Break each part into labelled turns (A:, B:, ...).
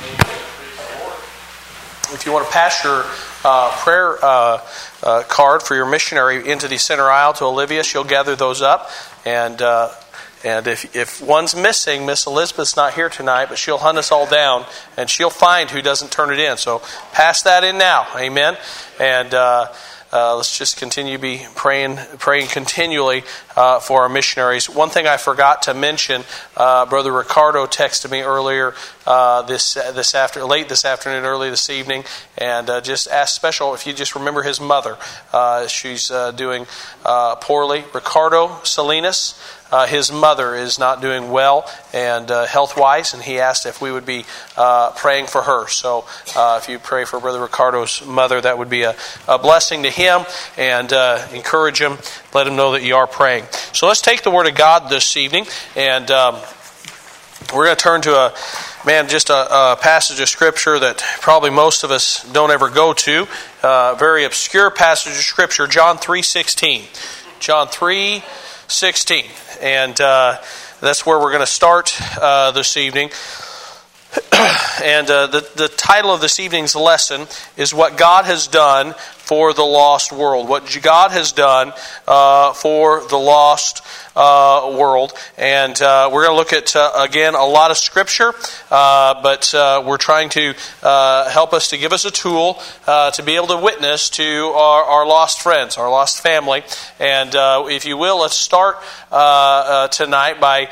A: If you want to pass your prayer card for your missionary into the center aisle to Olivia, she'll gather those up. And if one's missing, Miss Elizabeth's not here tonight, but she'll hunt us all down, and she'll find who doesn't turn it in. So pass that in now. Amen. And let's just continue to be praying continually for our missionaries. One thing I forgot to mention, Brother Ricardo texted me earlier late this afternoon, early this evening, and just asked special if you just remember his mother. She's doing poorly. Ricardo Salinas. His mother is not doing well and health-wise, and he asked if we would be praying for her. So if you pray for Brother Ricardo's mother, that would be a blessing to him, and encourage him, let him know that you are praying. So let's take the Word of God this evening, and we're going to turn to a passage of Scripture that probably most of us don't ever go to. Very obscure passage of Scripture, John 3:16. John 3:16. And that's where we're going to start this evening. And the title of this evening's lesson is What God Has Done for the Lost World. What God has done for the lost world. And we're going to look at, again, a lot of Scripture, but we're trying to help us to give us a tool to be able to witness to our lost friends, our lost family. And if you will, let's start tonight by...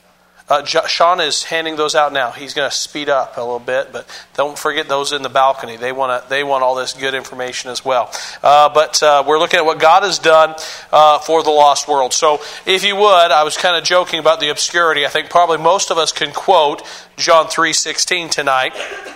A: Sean is handing those out now. He's going to speed up a little bit, but don't forget those in the balcony. They want all this good information as well. But we're looking at what God has done for the lost world. So, if you would, I was kind of joking about the obscurity. I think probably most of us can quote John 3:16 tonight.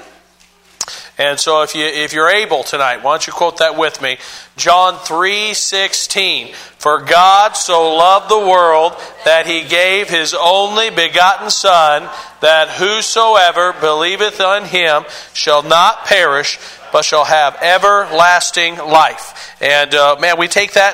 A: And so if you're able tonight, why don't you quote that with me? John 3:16. For God so loved the world that He gave His only begotten Son, that whosoever believeth on Him shall not perish, but shall have everlasting life. And we take that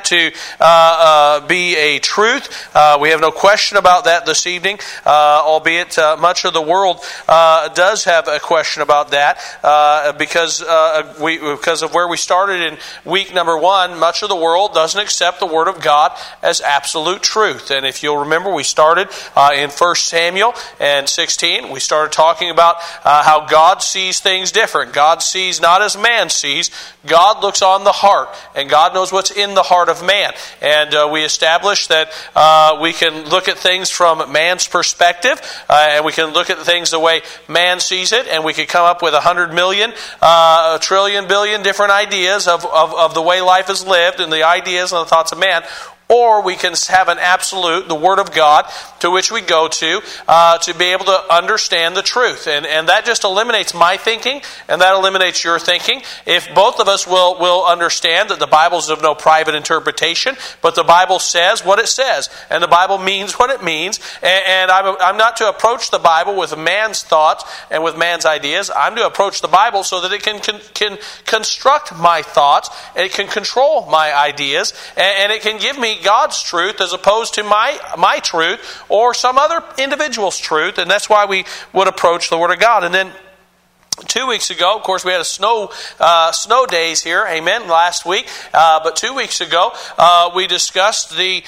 A: to be a truth. We have no question about that this evening, albeit much of the world does have a question about that because of where we started in week number 1. Much of the world doesn't accept the Word of God as absolute truth. And if you'll remember, we started in 1 Samuel and 16. We started talking about how God sees things different. God sees not as man sees. God looks on the heart, and God knows what's in the heart of man. And we established that we can look at things from man's perspective, and we can look at things the way man sees it, and we could come up with 100 million, trillion, billion different ideas of the way life is lived and the ideas and the thoughts of man. Or we can have an absolute, the Word of God, to which we go to be able to understand the truth. And that just eliminates my thinking, and that eliminates your thinking. If both of us will understand that the Bible is of no private interpretation, but the Bible says what it says, and the Bible means what it means, and I'm not to approach the Bible with man's thoughts and with man's ideas. I'm to approach the Bible so that it can construct my thoughts, and it can control my ideas, and it can give me God's truth as opposed to my truth or some other individual's truth. And that's why we would approach the Word of God. And then 2 weeks ago, of course, we had a snow days here, amen, last week. But 2 weeks ago, we discussed the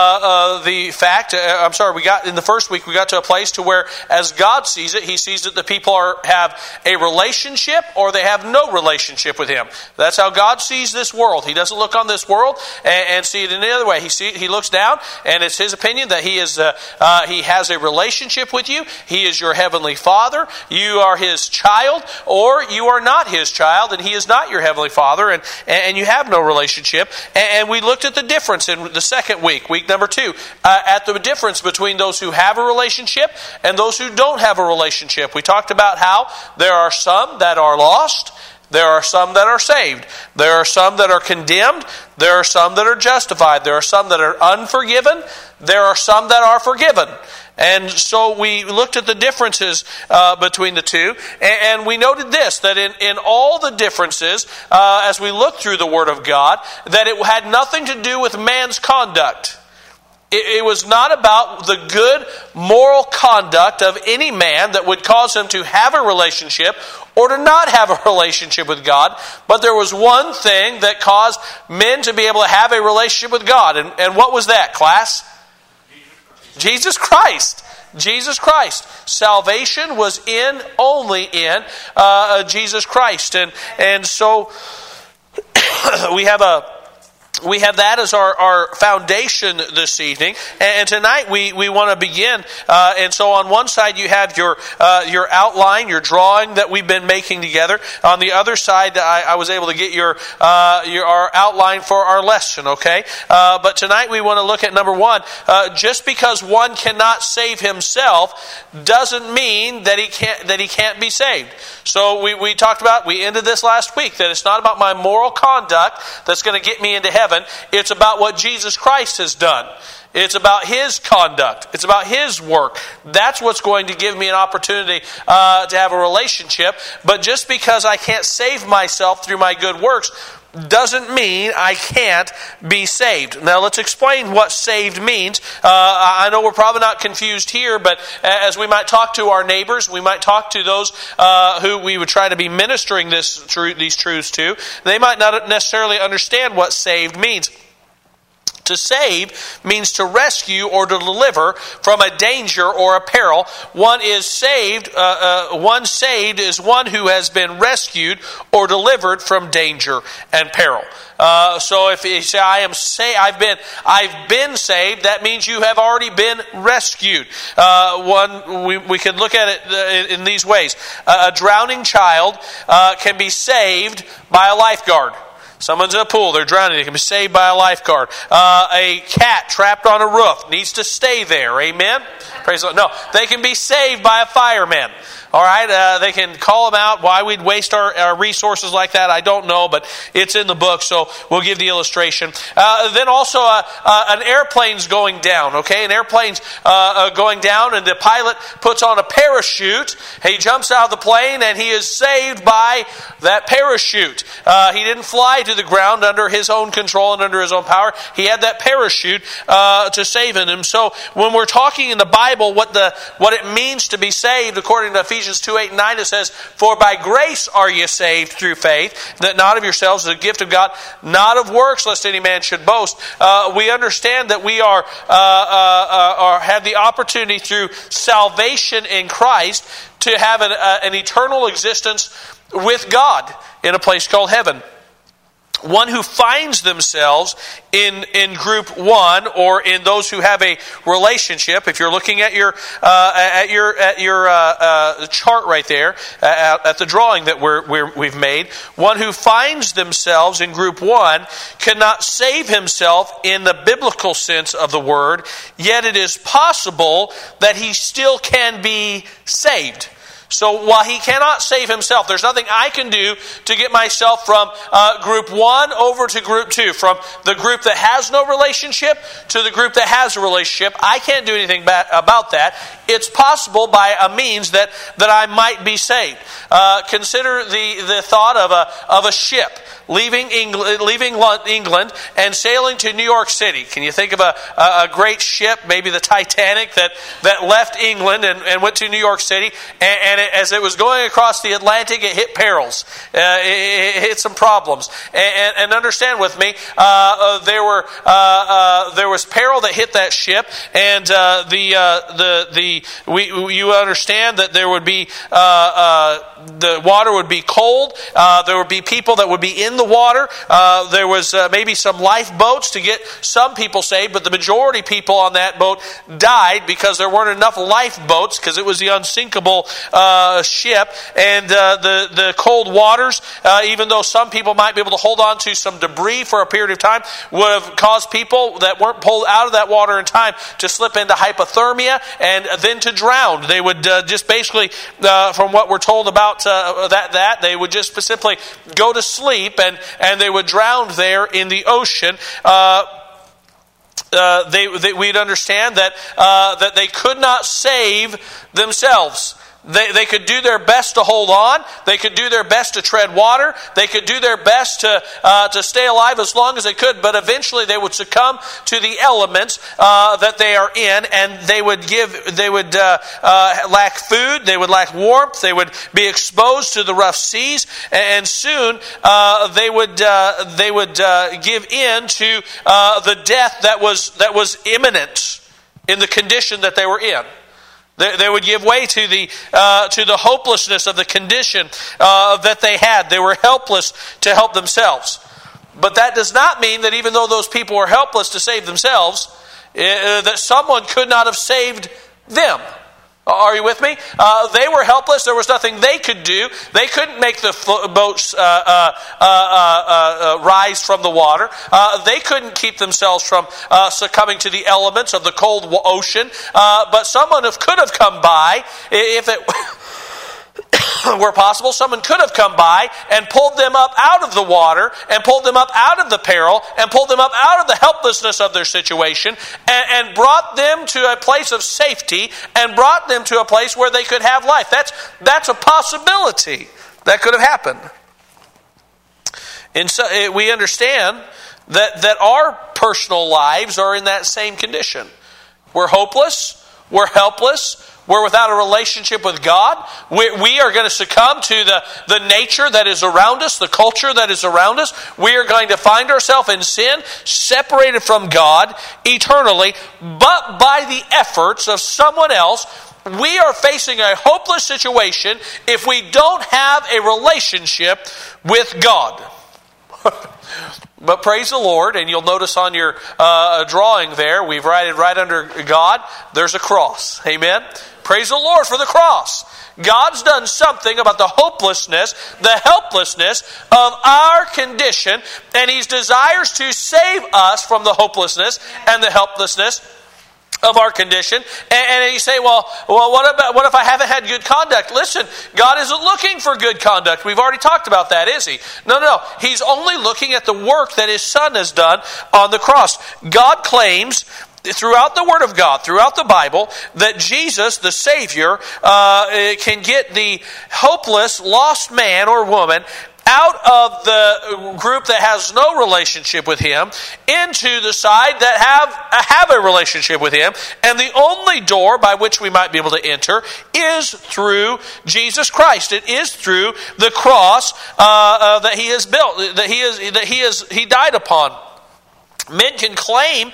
A: fact. We got in the first week, we got to a place to where, as God sees it, He sees that the people have a relationship or they have no relationship with Him. That's how God sees this world. He doesn't look on this world and see it in any other way. He looks down, and it's His opinion that He has a relationship with you. He is your heavenly Father. You are His child. Or you are not His child, and He is not your heavenly Father, and you have no relationship. And we looked at the difference in the second week number 2, at the difference between those who have a relationship and those who don't have a relationship. We talked about how there are some that are lost, there are some that are saved, there are some that are condemned, there are some that are justified, there are some that are unforgiven, there are some that are forgiven. And so we looked at the differences between the two, and we noted this, that in all the differences, as we looked through the Word of God, that it had nothing to do with man's conduct. It was not about the good moral conduct of any man that would cause him to have a relationship or to not have a relationship with God. But there was one thing that caused men to be able to have a relationship with God. And what was that, class? Jesus Christ. Jesus Christ. Salvation was only in Jesus Christ. And so we have that as our foundation this evening. And tonight we want to begin. And so on one side you have your outline, your drawing that we've been making together. On the other side, I was able to get our outline for our lesson. Okay, but tonight we want to look at number one. Just because one cannot save himself doesn't mean that he can't be saved. So we ended this last week, that it's not about my moral conduct that's going to get me into heaven. It's about what Jesus Christ has done. It's about His conduct. It's about His work. That's what's going to give me an opportunity to have a relationship. But just because I can't save myself through my good works doesn't mean I can't be saved. Now let's explain what saved means. I know we're probably not confused here, but as we might talk to our neighbors, we might talk to those who we would try to be ministering these truths to, they might not necessarily understand what saved means. To save means to rescue or to deliver from a danger or a peril. One saved is one who has been rescued or delivered from danger and peril. So if you say I've been saved, that means you have already been rescued. We can look at it in these ways. A drowning child can be saved by a lifeguard. Someone's in a pool, they're drowning, they can be saved by a lifeguard. A cat trapped on a roof needs to stay there, amen? Praise the Lord. No, they can be saved by a fireman. All right, they can call them out. Why we'd waste our resources like that, I don't know, but it's in the book, so we'll give the illustration. Then also an airplane's going down, okay? An airplane's going down, and the pilot puts on a parachute. He jumps out of the plane, and he is saved by that parachute. He didn't fly to the ground under his own control and under his own power. He had that parachute to save him. So when we're talking in the Bible, what it means to be saved, according to Ephesians 2:8-9, it says, "For by grace are you saved through faith, that not of yourselves is a gift of God, not of works, lest any man should boast." We understand that we have the opportunity through salvation in Christ to have an eternal existence with God in a place called heaven. One who finds themselves in group one, or in those who have a relationship. If you're looking at your chart right there, at the drawing that we've made, one who finds themselves in group one cannot save himself in the biblical sense of the word. Yet it is possible that he still can be saved. So while he cannot save himself, there's nothing I can do to get myself from group one over to group two. From the group that has no relationship to the group that has a relationship. I can't do anything about that. It's possible by a means that I might be saved. Consider the thought of a ship leaving England and sailing to New York City. Can you think of a great ship, maybe the Titanic, that left England and went to New York City, and as it was going across the Atlantic, it hit perils. It hit some problems. And understand with me, there was peril that hit that ship, and you understand that there would be the water would be cold. There would be people that would be in the water. There was maybe some lifeboats to get some people saved, but the majority of people on that boat died because there weren't enough lifeboats, because it was the unsinkable ship. And the cold waters, even though some people might be able to hold on to some debris for a period of time, would have caused people that weren't pulled out of that water in time to slip into hypothermia and then to drown. They would just basically, from what we're told about that they would just simply go to sleep and they would drown there in the ocean. We'd understand that they could not save themselves. They could do their best to hold on. They could do their best to tread water. They could do their best to stay alive as long as they could. But eventually they would succumb to the elements that they are in, and they would lack food. They would lack warmth. They would be exposed to the rough seas, and soon they would give in to the death that was imminent in the condition that they were in. They would give way to the hopelessness of the condition that they had. They were helpless to help themselves. But that does not mean that even though those people were helpless to save themselves, that someone could not have saved them. Are you with me? They were helpless. There was nothing they could do. They couldn't make the boats rise from the water. They couldn't keep themselves from succumbing to the elements of the cold ocean. But someone could have come by, if it were possible, someone could have come by and pulled them up out of the water, and pulled them up out of the peril, and pulled them up out of the helplessness of their situation, and brought them to a place of safety, and brought them to a place where they could have life. That's a possibility that could have happened. And so we understand that our personal lives are in that same condition. We're hopeless. We're helpless. We're without a relationship with God. We are going to succumb to the nature that is around us, the culture that is around us. We are going to find ourselves in sin, separated from God eternally, but by the efforts of someone else. We are facing a hopeless situation if we don't have a relationship with God. But praise the Lord, and you'll notice on your drawing there, we've right under God, there's a cross. Amen? Praise the Lord for the cross. God's done something about the hopelessness, the helplessness of our condition, and He desires to save us from the hopelessness and the helplessness of our condition. And you say, well, what if I haven't had good conduct? Listen, God isn't looking for good conduct. We've already talked about that, is He? No. He's only looking at the work that His Son has done on the cross. God claims throughout the Word of God, throughout the Bible, that Jesus, the Savior, can get the hopeless, lost man or woman out of the group that has no relationship with Him into the side that have a relationship with Him. And the only door by which we might be able to enter is through Jesus Christ. It is through the cross that He has built, that He died upon. Men can claim,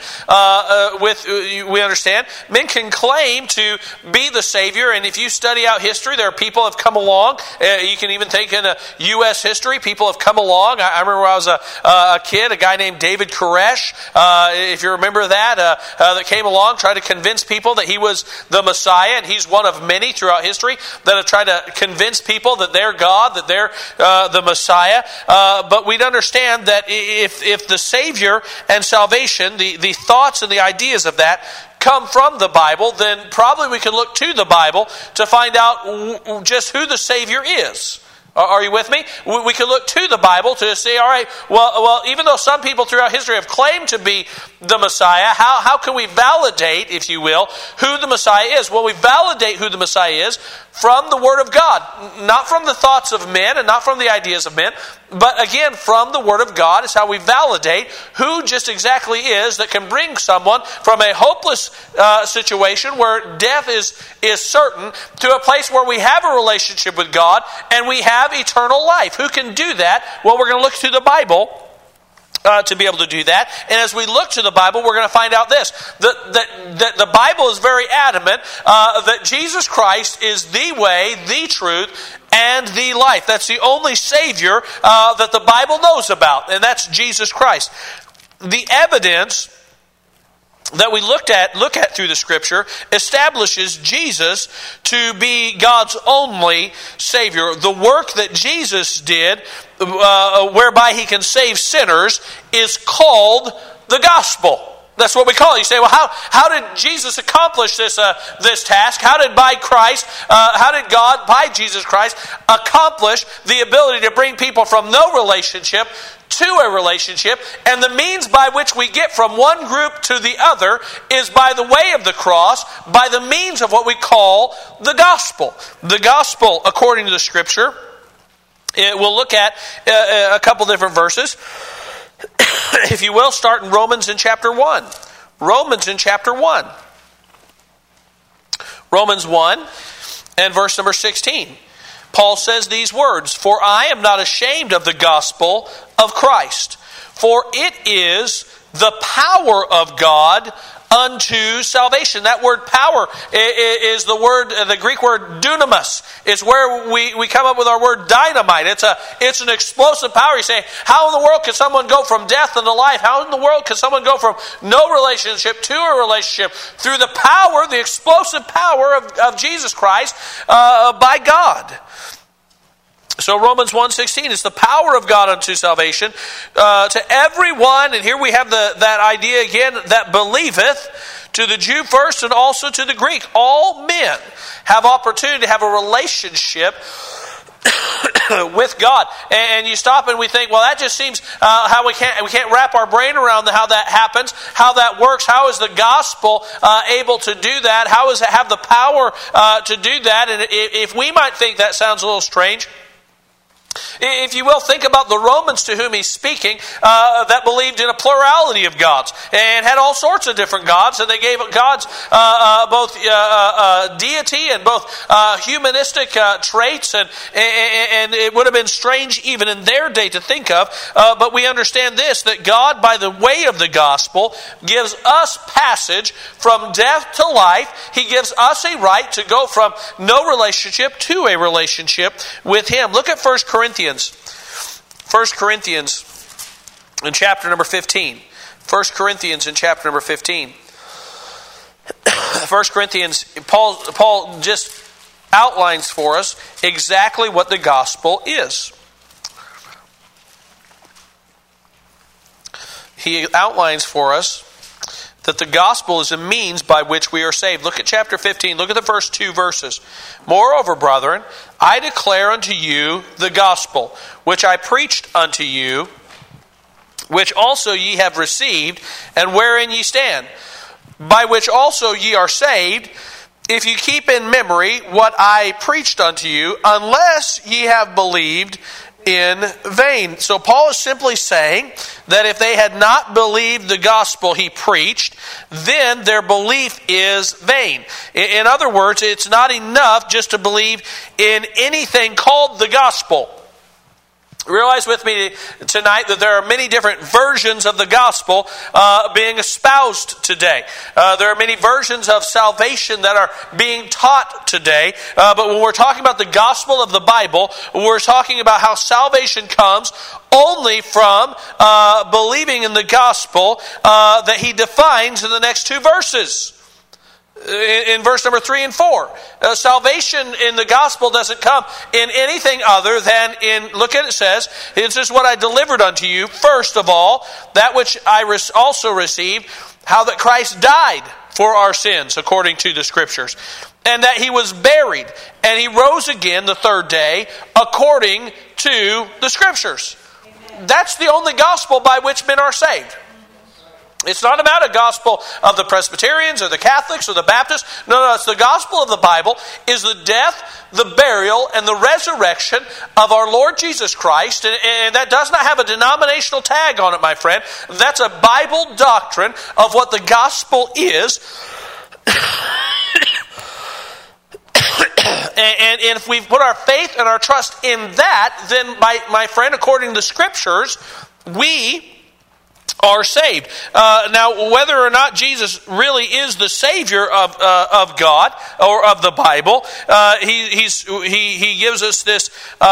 A: we understand, men can claim to be the Savior, and if you study out history, there are people have come along. You can even think in U.S. history, people have come along. I remember when I was a kid, a guy named David Koresh, if you remember that came along, tried to convince people that he was the Messiah, and he's one of many throughout history that have tried to convince people that they're God, that they're the Messiah. But we'd understand that if the Savior and salvation, the thoughts and the ideas of that come from the Bible, then probably we can look to the Bible to find out just who the Savior is. Are you with me? We can look to the Bible to say, all right, well, even though some people throughout history have claimed to be the Messiah, how can we validate, if you will, who the Messiah is? Well, we validate who the Messiah is from the Word of God, not from the thoughts of men and not from the ideas of men, but again, from the Word of God is how we validate who just exactly is that can bring someone from a hopeless situation where death is certain to a place where we have a relationship with God and we have eternal life. Who can do that? Well, we're going to look to the Bible to be able to do that. And as we look to the Bible, we're going to find out this, that the Bible is very adamant that Jesus Christ is the way, the truth, and the life. That's the only Savior that the Bible knows about, and that's Jesus Christ. The evidence that we look at through the Scripture establishes Jesus to be God's only Savior. The work that Jesus did, whereby He can save sinners, is called the gospel. That's what we call it. You say, well, how did Jesus accomplish this task? How did God, by Jesus Christ, accomplish the ability to bring people from no relationship to a relationship? And the means by which we get from one group to the other is by the way of the cross, by the means of what we call the gospel. The gospel, according to the Scripture, we'll look at a couple different verses. If you will, start in Romans in chapter 1. Romans in chapter 1. Romans 1 and verse number 16. Paul says these words, "For I am not ashamed of the gospel of Christ, for it is the power of God unto salvation." That word power is the Greek word dunamis. It's where we come up with our word dynamite. It's an explosive power. You say, how in the world can someone go from death into life? How in the world can someone go from no relationship to a relationship? Through the power, the explosive power of Jesus Christ by God. So Romans 1:16 is the power of God unto salvation to everyone, and here we have that idea again, that believeth, to the Jew first and also to the Greek. All men have opportunity to have a relationship with God. And you stop and we think, well, that just seems how we can't wrap our brain around how that happens, how that works. How is the gospel able to do that? How does it have the power to do that? And if we might think that sounds a little strange, if you will, think about the Romans to whom he's speaking that believed in a plurality of gods and had all sorts of different gods, and they gave gods both deity and both humanistic traits, and it would have been strange even in their day to think of, but we understand this, that God, by the way of the gospel, gives us passage from death to life. He gives us a right to go from no relationship to a relationship with Him. Look at 1 Corinthians in chapter number 15. 1 Corinthians in chapter number 15. 1 Corinthians, Paul just outlines for us exactly what the gospel is. He outlines for us that the gospel is a means by which we are saved. Look at chapter 15. Look at the first 2 verses. "Moreover, brethren, I declare unto you the gospel, which I preached unto you, which also ye have received, and wherein ye stand, by which also ye are saved, if you keep in memory what I preached unto you, unless ye have believed in vain." So Paul is simply saying that if they had not believed the gospel he preached, then their belief is vain. In other words, it's not enough just to believe in anything called the gospel. Realize with me tonight that there are many different versions of the gospel being espoused today. There are many versions of salvation that are being taught today. But when we're talking about the gospel of the Bible, we're talking about how salvation comes only from believing in the gospel that he defines in the next 2 verses. In verse number 3 and 4. Salvation in the gospel doesn't come in anything other than in, look at it, says, "This is what I delivered unto you, first of all, that which I also received, how that Christ died for our sins, according to the Scriptures, and that he was buried, and he rose again the 3rd day, according to the Scriptures." Amen. That's the only gospel by which men are saved. It's not about a gospel of the Presbyterians or the Catholics or the Baptists. No, it's the gospel of the Bible is the death, the burial, and the resurrection of our Lord Jesus Christ. And that does not have a denominational tag on it, my friend. That's a Bible doctrine of what the gospel is. And if we put our faith and our trust in that, then, my friend, according to the Scriptures, we are saved. Now, whether or not Jesus really is the Savior of God or of the Bible, he gives us this,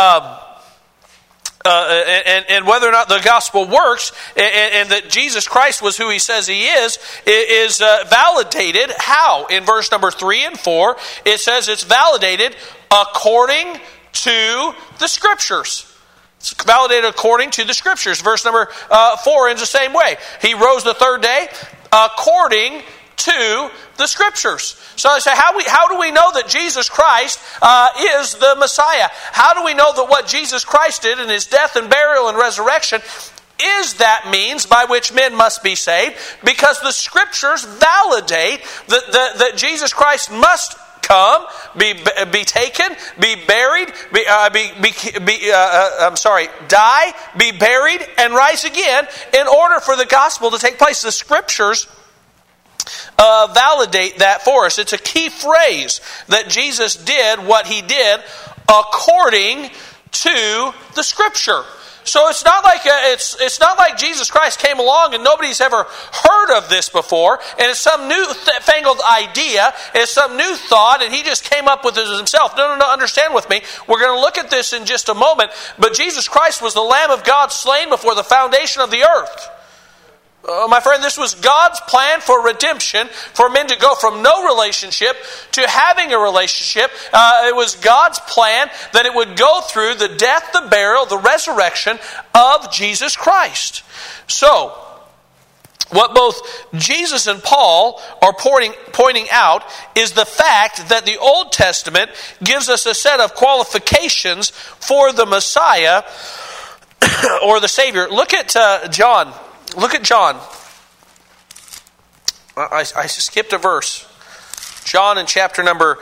A: and whether or not the gospel works, and that Jesus Christ was who he says he is validated. How? In verse number 3 and 4, it says it's validated according to the Scriptures. It's validated according to the Scriptures. Verse number 4 ends the same way. He rose the 3rd day according to the Scriptures. So I say, how do we know that Jesus Christ is the Messiah? How do we know that what Jesus Christ did in His death and burial and resurrection is that means by which men must be saved? Because the Scriptures validate that Jesus Christ must come, be taken, be buried, die, be buried, and rise again in order for the gospel to take place. The Scriptures validate that for us. It's a key phrase that Jesus did what He did according to the Scripture. So it's not like Jesus Christ came along and nobody's ever heard of this before, and it's some new fangled idea, it's some new thought, and He just came up with it Himself. No, understand with me. We're going to look at this in just a moment, but Jesus Christ was the Lamb of God slain before the foundation of the earth. My friend, this was God's plan for redemption, for men to go from no relationship to having a relationship. It was God's plan that it would go through the death, the burial, the resurrection of Jesus Christ. So, what both Jesus and Paul are pointing out is the fact that the Old Testament gives us a set of qualifications for the Messiah or the Savior. Look at John. Look at John. I skipped a verse. John in chapter number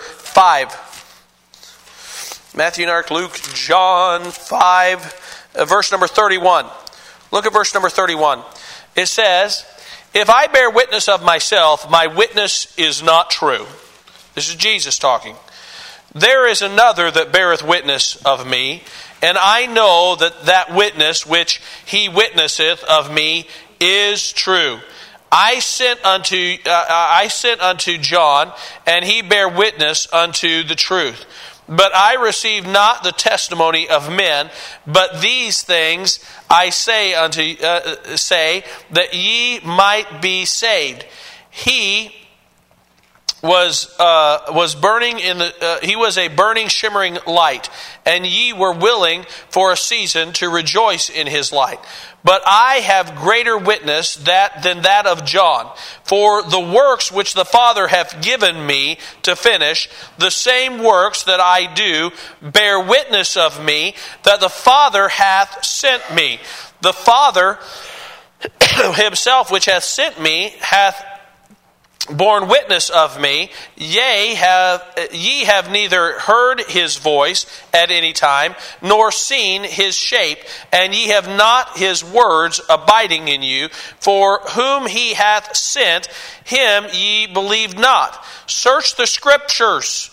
A: 5. Matthew, Mark, Luke, John 5, verse number 31. Look at verse number 31. It says, "If I bear witness of myself, my witness is not true." This is Jesus talking. "There is another that beareth witness of me, and I know that witness which He witnesseth of me is true. I sent unto John, and he bare witness unto the truth. But I received not the testimony of men, but these things I say that ye might be saved. He was burning he was a burning, shimmering light, and ye were willing for a season to rejoice in his light. But I have greater witness than that of John. For the works which the Father hath given me to finish, the same works that I do, bear witness of me, that the Father hath sent me. The Father Himself which hath sent me hath borne witness of me. Yea, ye have neither heard His voice at any time, nor seen His shape, and ye have not His words abiding in you. For whom He hath sent, Him ye believe not. Search the Scriptures,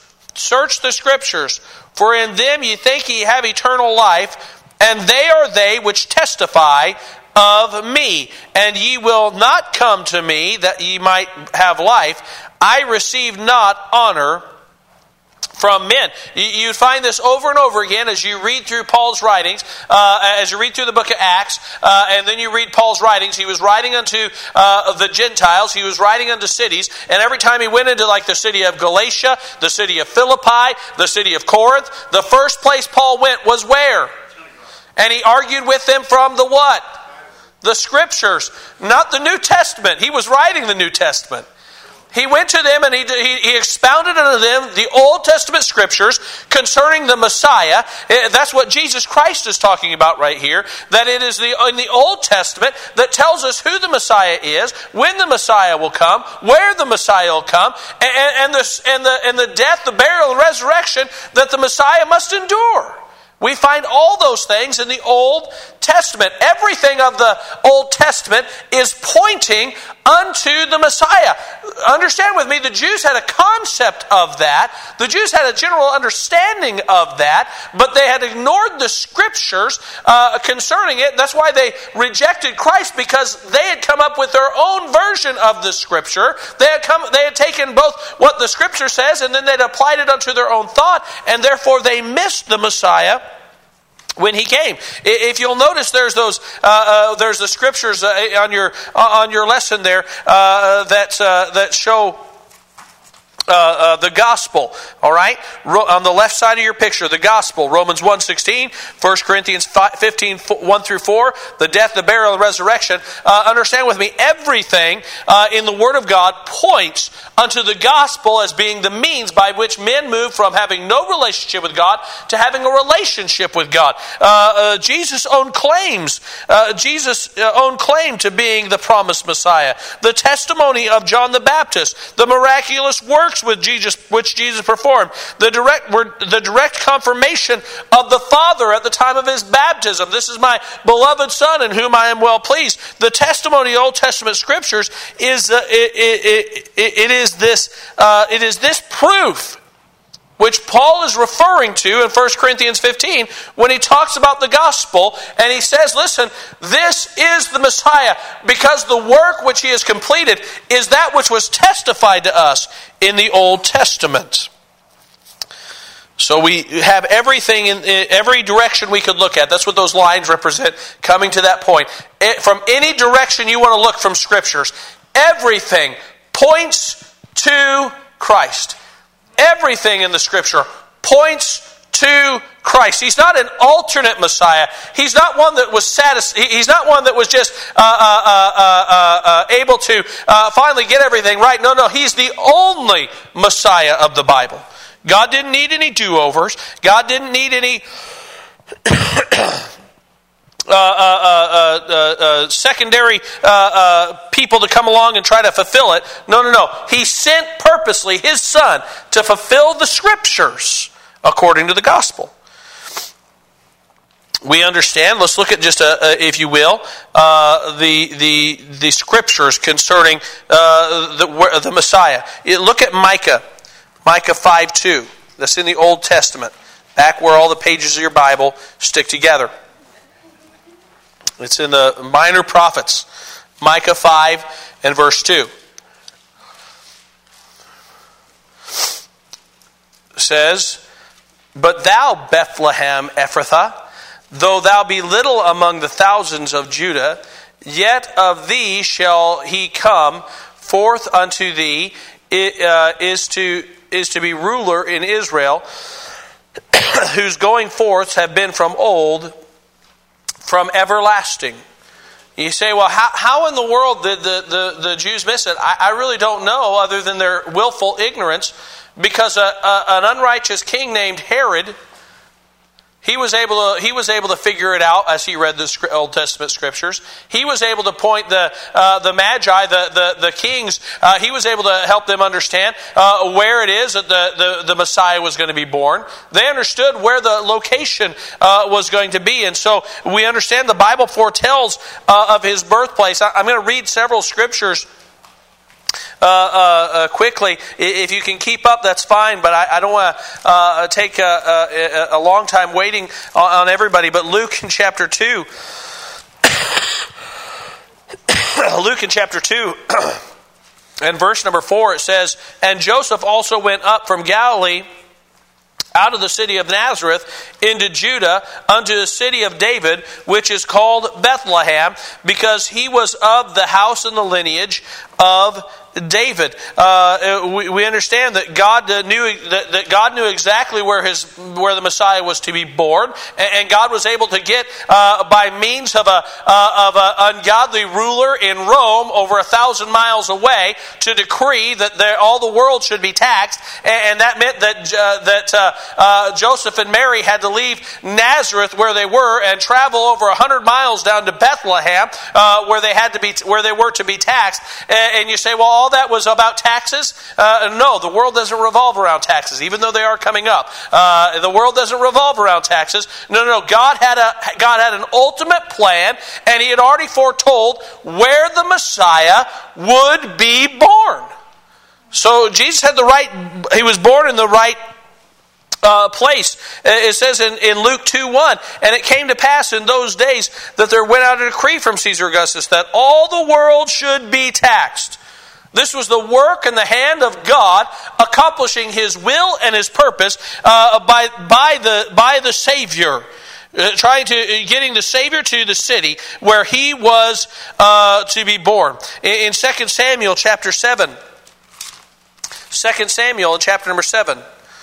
A: for in them ye think ye have eternal life, and they are they which testify of me. And ye will not come to me that ye might have life. I receive not honor from men. You find this over and over again as you read through Paul's writings, as you read through the book of Acts, and then you read Paul's writings. He was writing unto the Gentiles. He was writing unto cities, and every time he went into like the city of Galatia, the city of Philippi, the city of Corinth, the first place Paul went was where? And he argued with them from the what? The Scriptures, not the New Testament. He was writing the New Testament. He went to them and he expounded unto them the Old Testament Scriptures concerning the Messiah. That's what Jesus Christ is talking about right here. That it is in the Old Testament that tells us who the Messiah is, when the Messiah will come, where the Messiah will come, and the death, the burial, and resurrection that the Messiah must endure. We find all those things in the Old Testament. Everything of the Old Testament is pointing unto the Messiah. Understand with me, the Jews had a concept of that. The Jews had a general understanding of that, but they had ignored the Scriptures concerning it. That's why they rejected Christ, because they had come up with their own version of the Scripture. They had taken both what the Scripture says and then they'd applied it unto their own thought, and therefore they missed the Messiah when He came. If you'll notice, there's the Scriptures on your lesson there that show the gospel, all right? On the left side of your picture, the gospel, Romans 1:16, 1 Corinthians 15, 1 through 4, the death, the burial, the resurrection. Understand with me, everything in the Word of God points unto the gospel as being the means by which men move from having no relationship with God to having a relationship with God. Jesus' own claim to being the promised Messiah, the testimony of John the Baptist, the miraculous works which Jesus performed, the direct confirmation of the Father at the time of his baptism. This is my beloved Son in whom I am well pleased. The testimony of the Old Testament Scriptures is this proof which Paul is referring to in 1 Corinthians 15 when he talks about the gospel, and he says, listen, this is the Messiah because the work which he has completed is that which was testified to us in the Old Testament. So we have everything in every direction we could look at. That's what those lines represent, coming to that point. From any direction you want to look from Scriptures, everything points to Christ. Everything in the Scripture points to Christ. He's not an alternate Messiah. He's not one that was He's not one that was just able to finally get everything right. No. He's the only Messiah of the Bible. God didn't need any do-overs. God didn't need any secondary people to come along and try to fulfill it. No. He sent purposely his Son to fulfill the Scriptures according to the gospel. We understand. Let's look at just if you will, the Scriptures concerning the Messiah. Look at Micah 5:2. That's in the Old Testament, back where all the pages of your Bible stick together. It's in the Minor Prophets, Micah 5 and verse 2. It says, "But thou, Bethlehem Ephrathah, though thou be little among the thousands of Judah, yet of thee shall he come forth unto thee, is to be ruler in Israel, whose going forths have been from old, from everlasting." You say, well, how in the world did the Jews miss it? I really don't know, other than their willful ignorance, because an unrighteous king named Herod, he was able to figure it out as he read the Old Testament Scriptures. He was able to point the Magi, the kings, he was able to help them understand where it is that the Messiah was going to be born. They understood where the location was going to be. And so we understand the Bible foretells of his birthplace. I'm going to read several Scriptures quickly. If you can keep up, that's fine, but I don't want to take a long time waiting on everybody. But Luke in chapter 2 Luke in chapter 2 and verse number 4, it says, "And Joseph also went up from Galilee out of the city of Nazareth into Judah unto the city of David, which is called Bethlehem, because he was of the house and the lineage of David." We understand that God knew exactly where the Messiah was to be born, and God was able to get by means of an ungodly ruler in Rome over 1,000 miles away to decree that all the world should be taxed, and that meant that Joseph and Mary had to leave Nazareth where they were and travel over 100 miles down to Bethlehem where they were to be taxed. And you say, well, all that was about taxes? No, the world doesn't revolve around taxes, even though they are coming up. The world doesn't revolve around taxes. No. God had an ultimate plan, and he had already foretold where the Messiah would be born. So Jesus had he was born in the right place. It says in Luke 2:1, "And it came to pass in those days that there went out a decree from Caesar Augustus that all the world should be taxed." This was the work and the hand of God accomplishing his will and his purpose by the Savior. Getting the Savior to the city where he was to be born. In 2 Samuel chapter 7, 2 Samuel in chapter number 7.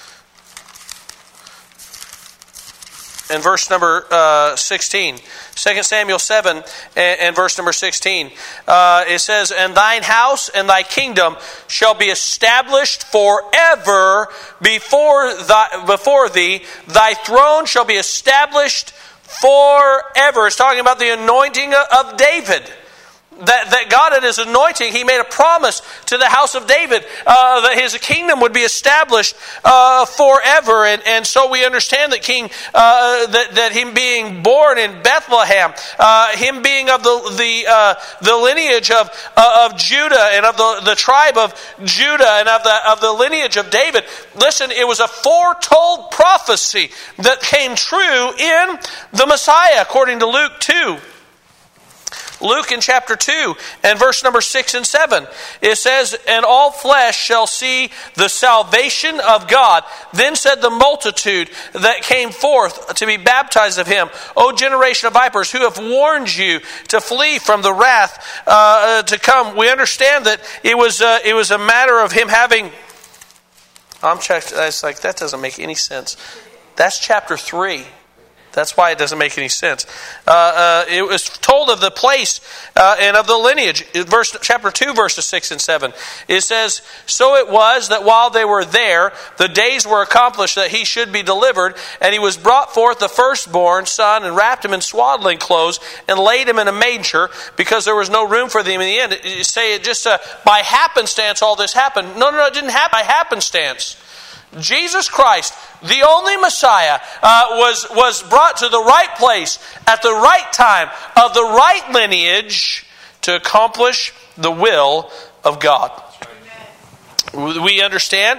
A: And verse number 16. 2 Samuel 7 and verse number 16. It says, "And thine house and thy kingdom shall be established forever before thee. Thy throne shall be established forever." It's talking about the anointing of David. That God in His anointing, He made a promise to the house of David that His kingdom would be established forever. And so we understand that that Him being born in Bethlehem, Him being of the lineage of Judah and of the tribe of Judah and of the lineage of David. Listen, it was a foretold prophecy that came true in the Messiah, according to Luke 2. Luke in chapter 2 and verse number 6 and 7. It says, "And all flesh shall see the salvation of God. Then said the multitude that came forth to be baptized of Him, O generation of vipers, who have warned you to flee from the wrath to come?" We understand that it was a matter of Him having... I'm checked. It's like, that doesn't make any sense. That's chapter 3. That's why it doesn't make any sense. It was told of the place and of the lineage. Chapter 2, verses 6 and 7. It says, "So it was that while they were there, the days were accomplished that He should be delivered. And He was brought forth the firstborn son and wrapped Him in swaddling clothes and laid Him in a manger because there was no room for them in the end." You say it just by happenstance all this happened. No, it didn't happen by happenstance. Jesus Christ, the only Messiah, was brought to the right place at the right time of the right lineage to accomplish the will of God. We understand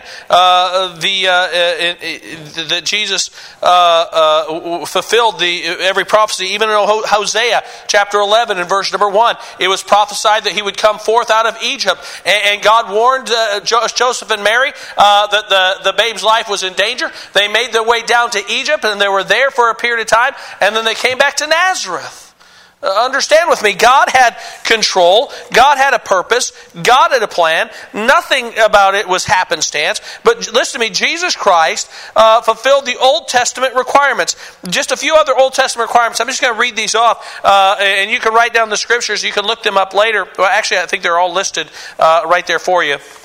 A: that Jesus fulfilled every prophecy, even in Hosea chapter 11 and verse number 1. It was prophesied that He would come forth out of Egypt, and God warned Joseph and Mary that the babe's life was in danger. They made their way down to Egypt, and they were there for a period of time, and then they came back to Nazareth. Understand with me, God had control, God had a purpose, God had a plan. Nothing about it was happenstance. But listen to me, Jesus Christ fulfilled the Old Testament requirements. Just a few other Old Testament requirements. I'm just going to read these off, and you can write down the scriptures. You can look them up later. Well, actually, I think they're all listed right there for you.